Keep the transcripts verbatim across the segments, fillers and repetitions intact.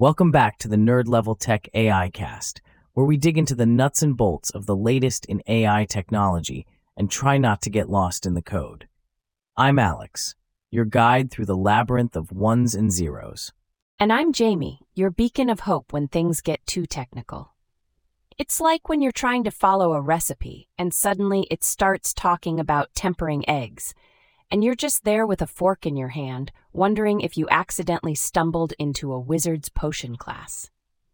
Welcome back to the Nerd Level Tech A I Cast, where we dig into the nuts and bolts of the latest in A I technology and try not to get lost in the code. I'm Alex, your guide through the labyrinth of ones and zeros. And I'm Jamie, your beacon of hope when things get too technical. It's like when you're trying to follow a recipe and suddenly it starts talking about tempering eggs, and you're just there with a fork in your hand, wondering if you accidentally stumbled into a wizard's potion class.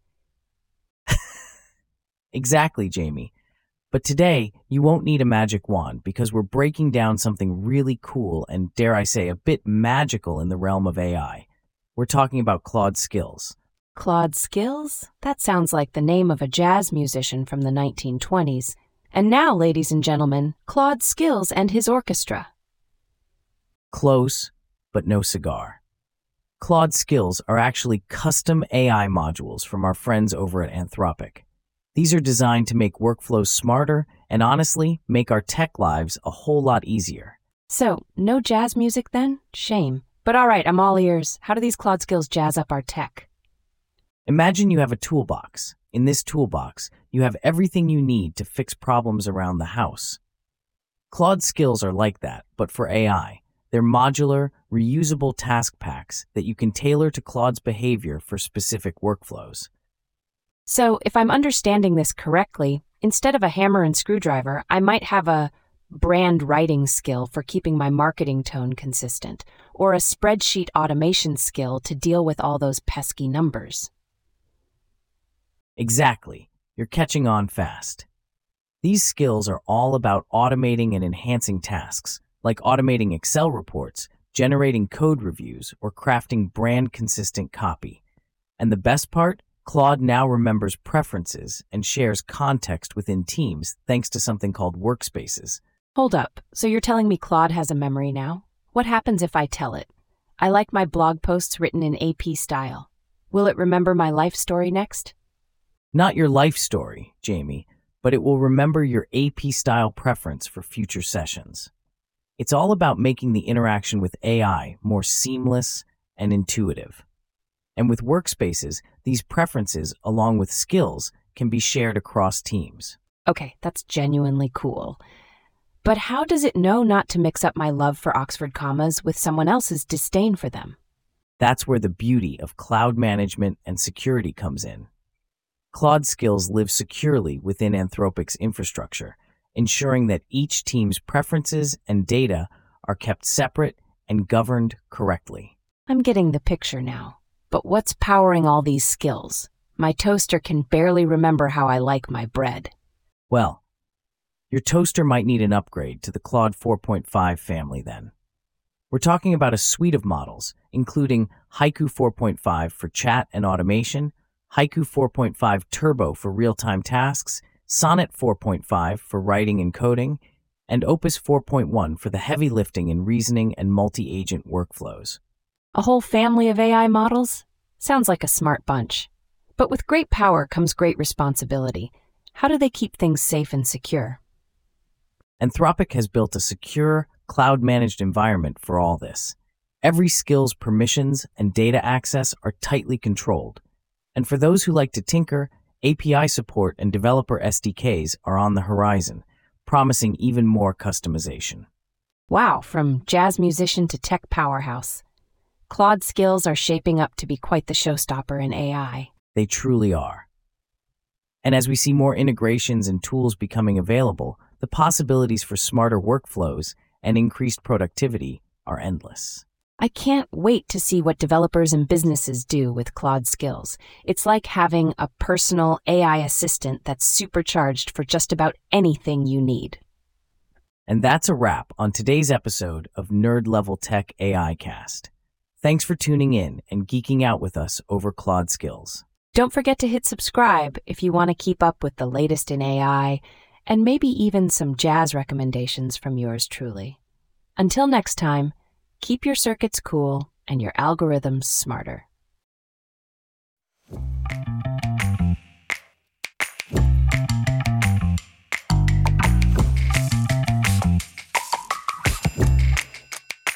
Exactly, Jamie. But today, you won't need a magic wand because we're breaking down something really cool and, dare I say, a bit magical in the realm of A I. We're talking about Claude Skills. Claude Skills? That sounds like the name of a jazz musician from the nineteen twenties. And now, ladies and gentlemen, Claude Skills and his orchestra. Close, but no cigar. Claude Skills are actually custom A I modules from our friends over at Anthropic. These are designed to make workflows smarter and, honestly, make our tech lives a whole lot easier. So, no jazz music then? Shame. But all right, I'm all ears. How do these Claude Skills jazz up our tech? Imagine you have a toolbox. In this toolbox, you have everything you need to fix problems around the house. Claude Skills are like that, but for A I. They're modular, reusable task packs that you can tailor to Claude's behavior for specific workflows. So, if I'm understanding this correctly, instead of a hammer and screwdriver, I might have a brand writing skill for keeping my marketing tone consistent, or a spreadsheet automation skill to deal with all those pesky numbers. Exactly. You're catching on fast. These skills are all about automating and enhancing tasks, like automating Excel reports, generating code reviews, or crafting brand-consistent copy. And the best part? Claude now remembers preferences and shares context within teams thanks to something called workspaces. Hold up, so you're telling me Claude has a memory now? What happens if I tell it? I like my blog posts written in A P style. Will it remember my life story next? Not your life story, Jamie, but it will remember your A P-style preference for future sessions. It's all about making the interaction with A I more seamless and intuitive. And with workspaces, these preferences, along with skills, can be shared across teams. Okay, that's genuinely cool. But how does it know not to mix up my love for Oxford commas with someone else's disdain for them? That's where the beauty of cloud management and security comes in. Claude Skills live securely within Anthropic's infrastructure, ensuring that each team's preferences and data are kept separate and governed correctly. I'm getting the picture now. But what's powering all these skills? My toaster can barely remember how I like my bread. Well, your toaster might need an upgrade to the Claude four point five family then. We're talking about a suite of models, including Haiku four point five for chat and automation, Haiku four point five Turbo for real-time tasks, Sonnet four point five for writing and coding, and Opus four point one for the heavy lifting in reasoning and multi-agent workflows. A whole family of A I models? Sounds like a smart bunch. But with great power comes great responsibility. How do they keep things safe and secure? Anthropic has built a secure, cloud-managed environment for all this. Every skill's permissions and data access are tightly controlled. And for those who like to tinker, A P I support and developer S D Ks are on the horizon, promising even more customization. Wow, from jazz musician to tech powerhouse. Claude Skills are shaping up to be quite the showstopper in A I. They truly are. And as we see more integrations and tools becoming available, the possibilities for smarter workflows and increased productivity are endless. I can't wait to see what developers and businesses do with Claude Skills. It's like having a personal A I assistant that's supercharged for just about anything you need. And that's a wrap on today's episode of Nerd Level Tech A I Cast. Thanks for tuning in and geeking out with us over Claude Skills. Don't forget to hit subscribe if you want to keep up with the latest in A I, and maybe even some jazz recommendations from yours truly. Until next time, keep your circuits cool and your algorithms smarter.